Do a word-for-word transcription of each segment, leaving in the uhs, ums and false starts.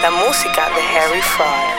la música de Harry Fraud.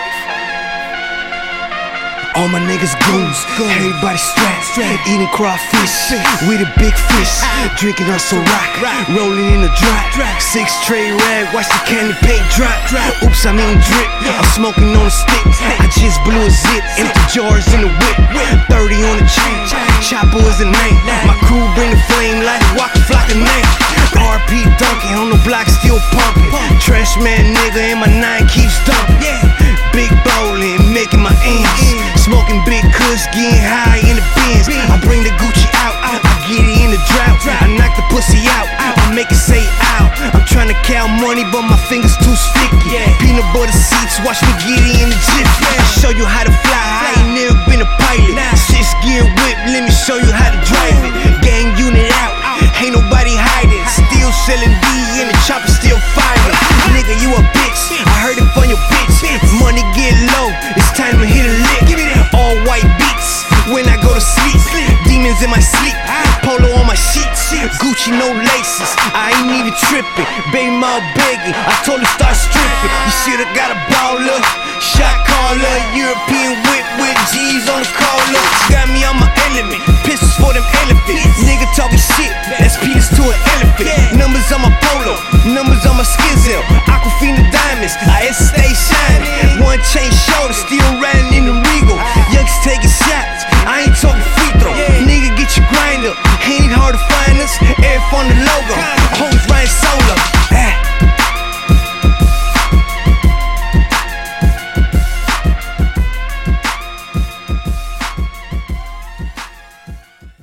All my niggas goons, everybody strapped, eating crawfish with a big fish, drinking on some rock, rolling in the drop, six tray rag, watch the candy paint drop. Oops, I mean drip, I'm smoking on a stick, I just blew a zip, empty jars in the whip, thirty on the chain, chopper is the name, my crew bring the flame like Waka Flocka name. R P Duncan on the block still pumping, trash man nigga and my nine keeps dumping, big bowling, making my ends. Smoking big kush, getting high in the Benz. I bring the Gucci out, I get it in the drought. I knock the pussy out, I make it say out. I'm trying to count money, but my fingers too sticky. Peanut butter seats, watch me get it in the jiffy. I show you how to fly, I ain't never been a pilot. Six gear whip, let me show you how to drive it. Gang unit out, ain't nobody hiding. Still selling D and the chopper still firing. Nigga, you a bitch, I heard it from your bitch. Money get low, it's time to hit a lick. All white beats when I go to sleep. Demons in my sleep, polo on my sheets, Gucci no laces, I ain't even tripping. Baby mom begging, I told her start stripping. You shoulda got a baller, shot caller, European whip with G's on the collar. Got me on my element, pistols for them elephants. Nigga talking shit, that's penis to an elephant. Numbers on my polo, numbers on my skin Aquafina diamonds, I stay shining. One chain shoulder, still riding in the Regal. Youngsters taking shots, I ain't talking free throw. Nigga get your grind up, ain't hard to find us. F on the logo, hoes riding solo.